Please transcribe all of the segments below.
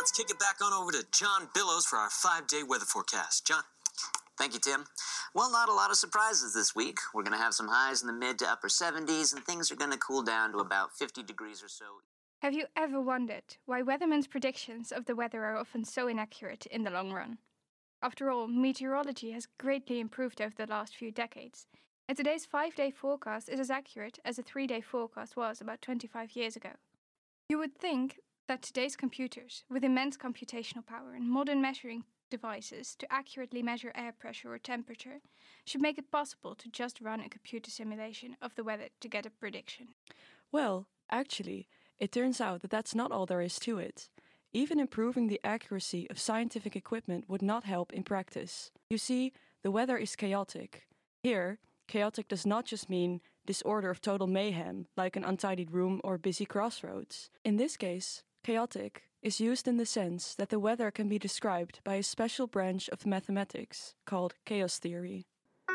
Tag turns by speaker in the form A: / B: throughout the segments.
A: let's kick it back on over to John Billows for our 5-day weather forecast. John?
B: Thank you, Tim. Well, not a lot of surprises this week. We're going to have some highs in the mid to upper 70s, and things are going to cool down to about 50 degrees or so.
C: Have you ever wondered why weathermen's predictions of the weather are often so inaccurate in the long run? After all, meteorology has greatly improved over the last few decades, and today's 5-day forecast is as accurate as a 3-day forecast was about 25 years ago. You would think that today's computers, with immense computational power and modern measuring devices to accurately measure air pressure or temperature, should make it possible to just run a computer simulation of the weather to get a prediction.
D: Well, actually, it turns out that that's not all there is to it. Even improving the accuracy of scientific equipment would not help in practice. You see, the weather is chaotic. Here, chaotic does not just mean disorder of total mayhem, like an untidied room or busy crossroads. In this case, chaotic is used in the sense that the weather can be described by a special branch of mathematics called chaos theory.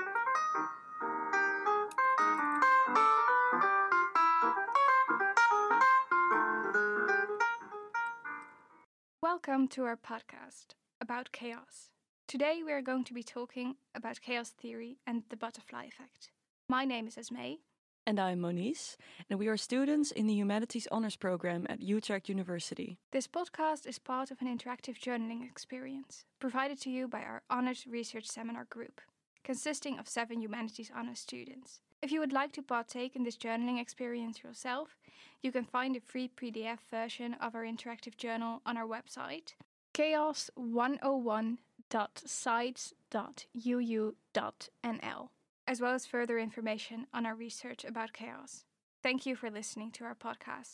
C: Welcome to our podcast about chaos. Today we are going to be talking about chaos theory and the butterfly effect. My name is Esmee.
D: And I'm Moniz, and we are students in the Humanities Honours Program at Utrecht University.
C: This podcast is part of an interactive journaling experience provided to you by our Honours Research Seminar Group, consisting of 7 Humanities Honours students. If you would like to partake in this journaling experience yourself, you can find a free PDF version of our interactive journal on our website, chaos101.sites.uu.nl, as well as further information on our research about chaos. Thank you for listening to our podcast.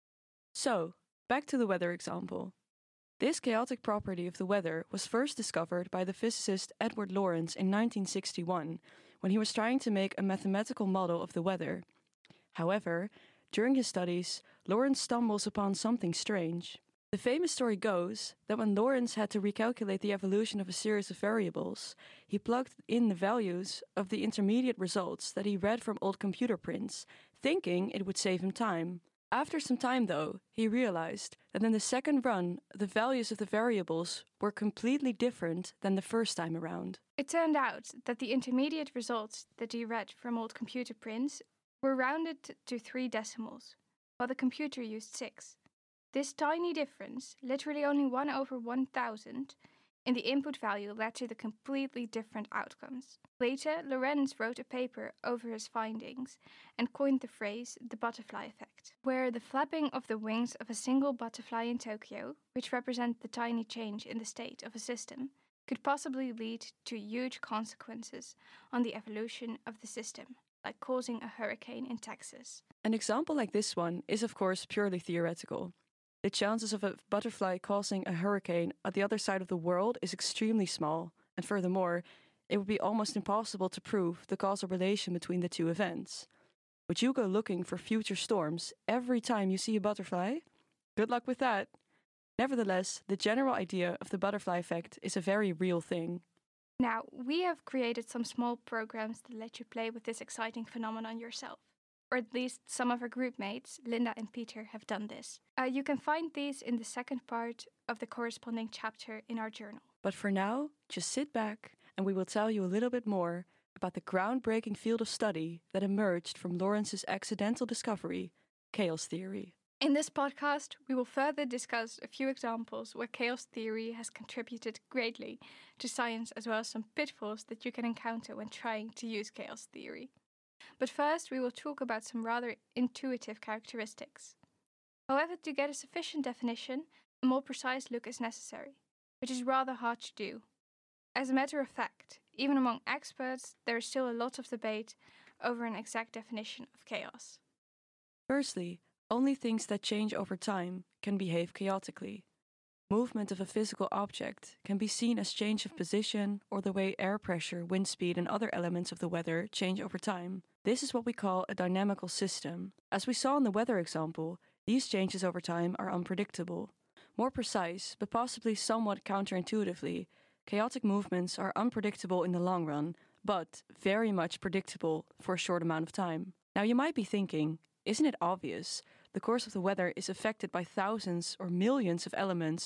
D: So, back to the weather example. This chaotic property of the weather was first discovered by the physicist Edward Lorenz in 1961, when he was trying to make a mathematical model of the weather. However, during his studies, Lorenz stumbles upon something strange. The famous story goes that when Lorenz had to recalculate the evolution of a series of variables, he plugged in the values of the intermediate results that he read from old computer prints, thinking it would save him time. After some time, though, he realized that in the second run, the values of the variables were completely different than the first time around.
C: It turned out that the intermediate results that he read from old computer prints were rounded to 3 decimals, while the computer used 6. This tiny difference, literally only 1 over 1,000, in the input value led to the completely different outcomes. Later, Lorenz wrote a paper over his findings and coined the phrase the butterfly effect, where the flapping of the wings of a single butterfly in Tokyo, which represent the tiny change in the state of a system, could possibly lead to huge consequences on the evolution of the system, like causing a hurricane in Texas.
D: An example like this one is of course purely theoretical. The chances of a butterfly causing a hurricane at the other side of the world is extremely small, and furthermore, it would be almost impossible to prove the causal relation between the two events. Would you go looking for future storms every time you see a butterfly? Good luck with that! Nevertheless, the general idea of the butterfly effect is a very real thing.
C: Now, we have created some small programs that let you play with this exciting phenomenon yourself. Or at least some of our group mates, Linda and Peter, have done this. You can find these in the second part of the corresponding chapter in our journal.
D: But for now, just sit back and we will tell you a little bit more about the groundbreaking field of study that emerged from Lorenz's accidental discovery, chaos theory.
C: In this podcast, we will further discuss a few examples where chaos theory has contributed greatly to science, as well as some pitfalls that you can encounter when trying to use chaos theory. But first, we will talk about some rather intuitive characteristics. However, to get a sufficient definition, a more precise look is necessary, which is rather hard to do. As a matter of fact, even among experts, there is still a lot of debate over an exact definition of chaos.
D: Firstly, only things that change over time can behave chaotically. Movement of a physical object can be seen as change of position or the way air pressure, wind speed, and other elements of the weather change over time. This is what we call a dynamical system. As we saw in the weather example, these changes over time are unpredictable. More precise, but possibly somewhat counterintuitively, chaotic movements are unpredictable in the long run, but very much predictable for a short amount of time. Now you might be thinking, isn't it obvious? The course of the weather is affected by thousands or millions of elements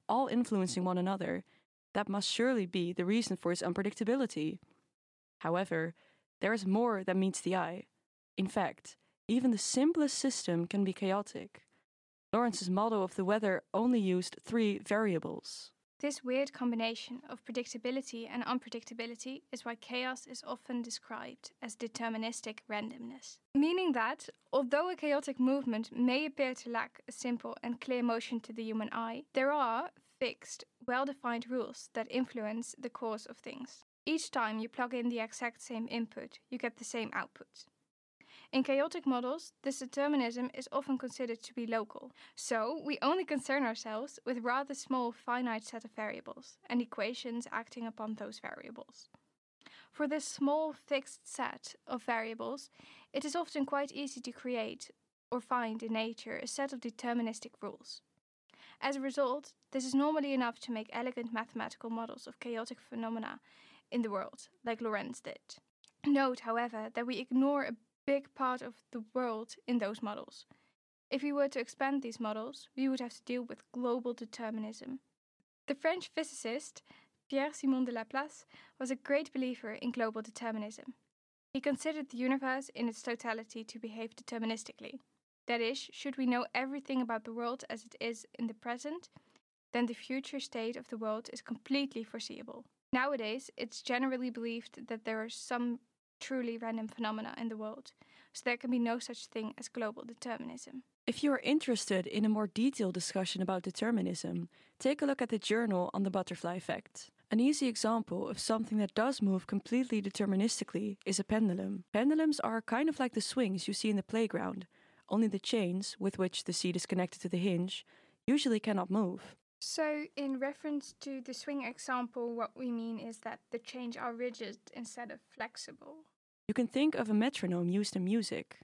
D: all influencing one another, that must surely be the reason for its unpredictability. However, there is more that meets the eye. In fact, even the simplest system can be chaotic. Lorenz's model of the weather only used 3 variables.
C: This weird combination of predictability and unpredictability is why chaos is often described as deterministic randomness. Meaning that, although a chaotic movement may appear to lack a simple and clear motion to the human eye, there are fixed, well-defined rules that influence the course of things. Each time you plug in the exact same input, you get the same output. In chaotic models, this determinism is often considered to be local, so we only concern ourselves with rather small finite set of variables and equations acting upon those variables. For this small fixed set of variables, it is often quite easy to create or find in nature a set of deterministic rules. As a result, this is normally enough to make elegant mathematical models of chaotic phenomena in the world, like Lorenz did. Note, however, that we ignore a big part of the world in those models. If we were to expand these models, we would have to deal with global determinism. The French physicist Pierre-Simon de Laplace was a great believer in global determinism. He considered the universe in its totality to behave deterministically. That is, should we know everything about the world as it is in the present, then the future state of the world is completely foreseeable. Nowadays, it's generally believed that there are some truly random phenomena in the world, so there can be no such thing as global determinism.
D: If you are interested in a more detailed discussion about determinism, take a look at the journal on the butterfly effect. An easy example of something that does move completely deterministically is a pendulum. Pendulums are kind of like the swings you see in the playground, only the chains, with which the seat is connected to the hinge, usually cannot move.
C: So, in reference to the swing example, what we mean is that the chains are rigid instead of flexible.
D: You can think of a metronome used in music.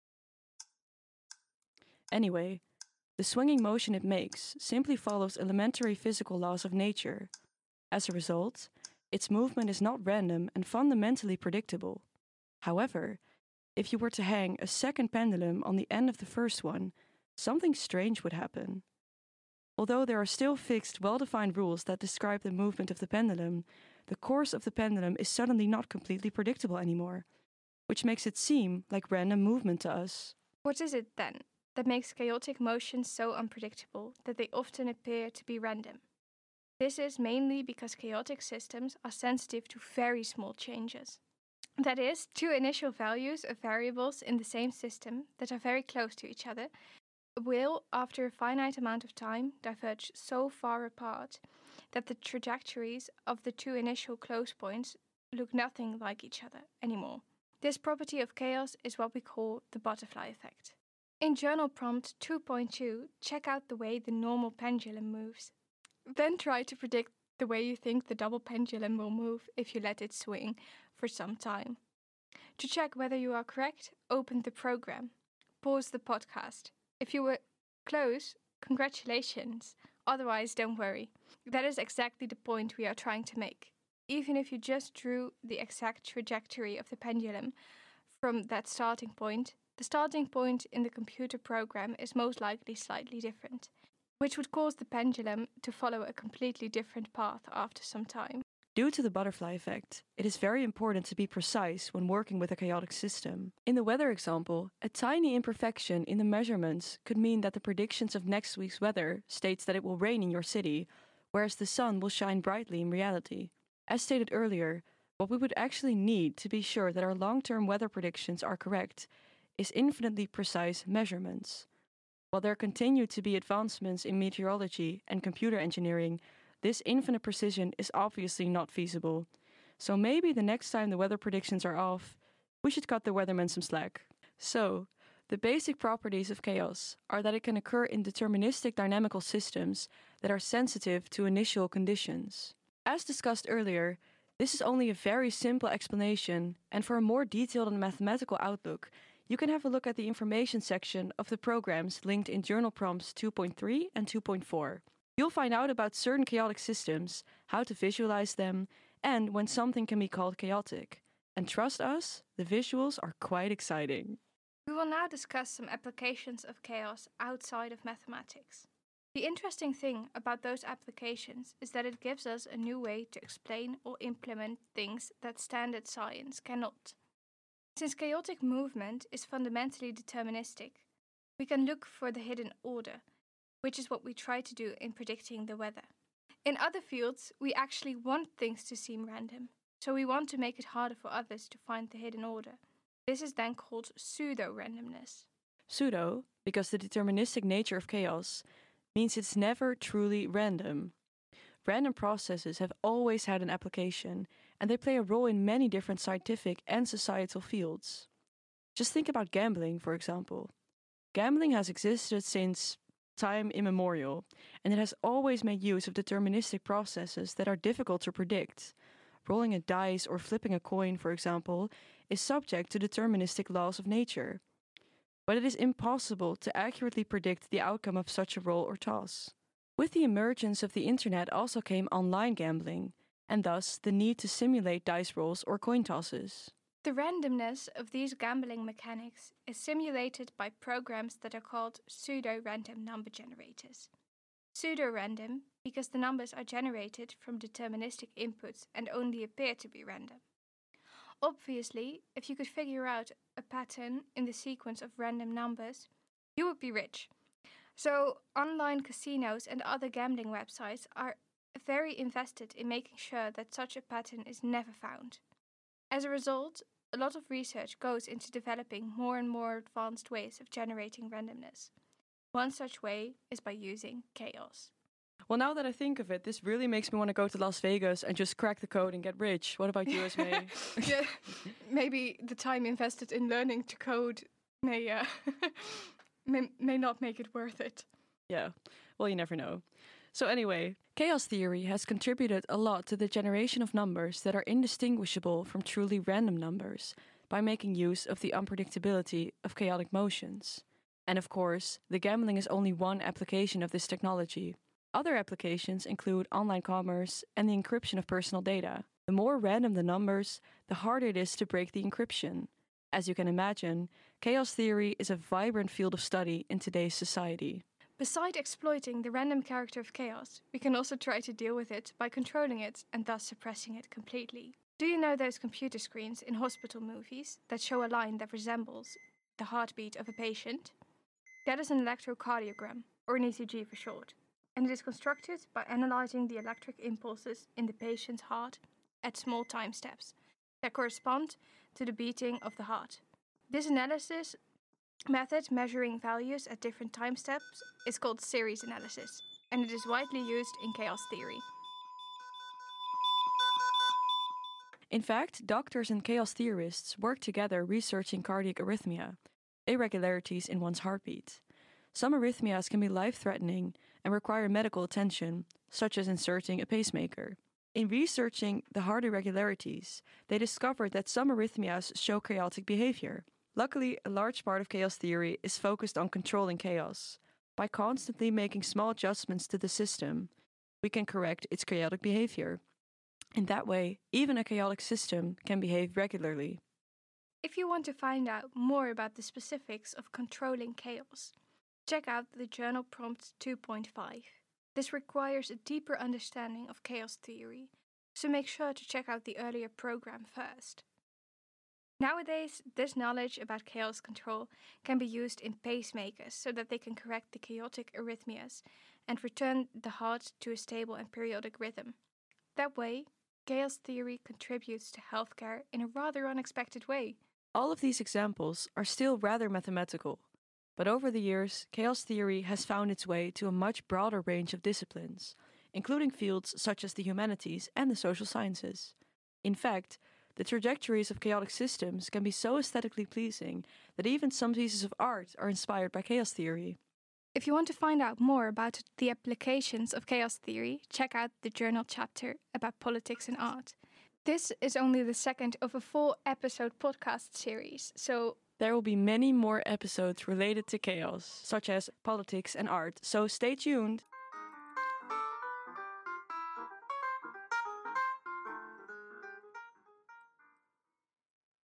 D: Anyway, the swinging motion it makes simply follows elementary physical laws of nature. As a result, its movement is not random and fundamentally predictable. However, if you were to hang a second pendulum on the end of the first one, something strange would happen. Although there are still fixed, well-defined rules that describe the movement of the pendulum, the course of the pendulum is suddenly not completely predictable anymore, which makes it seem like random movement to us.
C: What is it, then, that makes chaotic motions so unpredictable that they often appear to be random? This is mainly because chaotic systems are sensitive to very small changes. That is, 2 initial values of variables in the same system that are very close to each other will, after a finite amount of time, diverge so far apart that the trajectories of the 2 initial close points look nothing like each other anymore. This property of chaos is what we call the butterfly effect. In journal prompt 2.2, check out the way the normal pendulum moves. Then try to predict the way you think the double pendulum will move if you let it swing for some time. To check whether you are correct, open the program. Pause the podcast. If you were close, congratulations. Otherwise, don't worry. That is exactly the point we are trying to make. Even if you just drew the exact trajectory of the pendulum from that starting point, the starting point in the computer program is most likely slightly different, which would cause the pendulum to follow a completely different path after some time.
D: Due to the butterfly effect, it is very important to be precise when working with a chaotic system. In the weather example, a tiny imperfection in the measurements could mean that the predictions of next week's weather states that it will rain in your city, whereas the sun will shine brightly in reality. As stated earlier, what we would actually need to be sure that our long-term weather predictions are correct is infinitely precise measurements. While there continue to be advancements in meteorology and computer engineering, this infinite precision is obviously not feasible. So maybe the next time the weather predictions are off, we should cut the weatherman some slack. So, the basic properties of chaos are that it can occur in deterministic dynamical systems that are sensitive to initial conditions. As discussed earlier, this is only a very simple explanation, and for a more detailed and mathematical outlook, you can have a look at the information section of the programs linked in journal prompts 2.3 and 2.4. You'll find out about certain chaotic systems, how to visualize them, and when something can be called chaotic. And trust us, the visuals are quite exciting.
C: We will now discuss some applications of chaos outside of mathematics. The interesting thing about those applications is that it gives us a new way to explain or implement things that standard science cannot. Since chaotic movement is fundamentally deterministic, we can look for the hidden order, which is what we try to do in predicting the weather. In other fields, we actually want things to seem random, so we want to make it harder for others to find the hidden order. This is then called pseudo-randomness.
D: Pseudo, because the deterministic nature of chaos means it's never truly random. Random processes have always had an application, and they play a role in many different scientific and societal fields. Just think about gambling, for example. Gambling has existed since time immemorial, and it has always made use of deterministic processes that are difficult to predict. Rolling a dice or flipping a coin, for example, is subject to deterministic laws of nature. But it is impossible to accurately predict the outcome of such a roll or toss. With the emergence of the internet also came online gambling, and thus the need to simulate dice rolls or coin tosses.
C: The randomness of these gambling mechanics is simulated by programs that are called pseudo-random number generators. Pseudo-random because the numbers are generated from deterministic inputs and only appear to be random. Obviously, if you could figure out a pattern in the sequence of random numbers, you would be rich. So, online casinos and other gambling websites are very invested in making sure that such a pattern is never found. As a result, a lot of research goes into developing more and more advanced ways of generating randomness. One such way is by using chaos.
D: Well, now that I think of it, this really makes me want to go to Las Vegas and just crack the code and get rich. What about you, Esme?
C: Yeah, maybe the time invested in learning to code may not make it worth it.
D: Yeah, well, you never know. So anyway, chaos theory has contributed a lot to the generation of numbers that are indistinguishable from truly random numbers by making use of the unpredictability of chaotic motions. And of course, the gambling is only one application of this technology. Other applications include online commerce and the encryption of personal data. The more random the numbers, the harder it is to break the encryption. As you can imagine, chaos theory is a vibrant field of study in today's society.
C: Besides exploiting the random character of chaos, we can also try to deal with it by controlling it and thus suppressing it completely. Do you know those computer screens in hospital movies that show a line that resembles the heartbeat of a patient? That is an electrocardiogram, or an ECG for short, and it is constructed by analyzing the electric impulses in the patient's heart at small time steps that correspond to the beating of the heart. This analysis method, measuring values at different time steps, is called series analysis, and it is widely used in chaos theory.
D: In fact, doctors and chaos theorists work together researching cardiac arrhythmia, irregularities in one's heartbeat. Some arrhythmias can be life-threatening and require medical attention, such as inserting a pacemaker. In researching the heart irregularities, they discovered that some arrhythmias show chaotic behavior. Luckily, a large part of chaos theory is focused on controlling chaos. By constantly making small adjustments to the system, we can correct its chaotic behavior. In that way, even a chaotic system can behave regularly.
C: If you want to find out more about the specifics of controlling chaos, check out the journal Prompt 2.5. This requires a deeper understanding of chaos theory, so make sure to check out the earlier program first. Nowadays, this knowledge about chaos control can be used in pacemakers so that they can correct the chaotic arrhythmias and return the heart to a stable and periodic rhythm. That way, chaos theory contributes to healthcare in a rather unexpected way.
D: All of these examples are still rather mathematical, but over the years, chaos theory has found its way to a much broader range of disciplines, including fields such as the humanities and the social sciences. In fact, the trajectories of chaotic systems can be so aesthetically pleasing that even some pieces of art are inspired by chaos theory.
C: If you want to find out more about the applications of chaos theory, check out the journal chapter about politics and art. This is only the second of a 4-episode podcast series, so
D: there will be many more episodes related to chaos, such as politics and art, so stay tuned!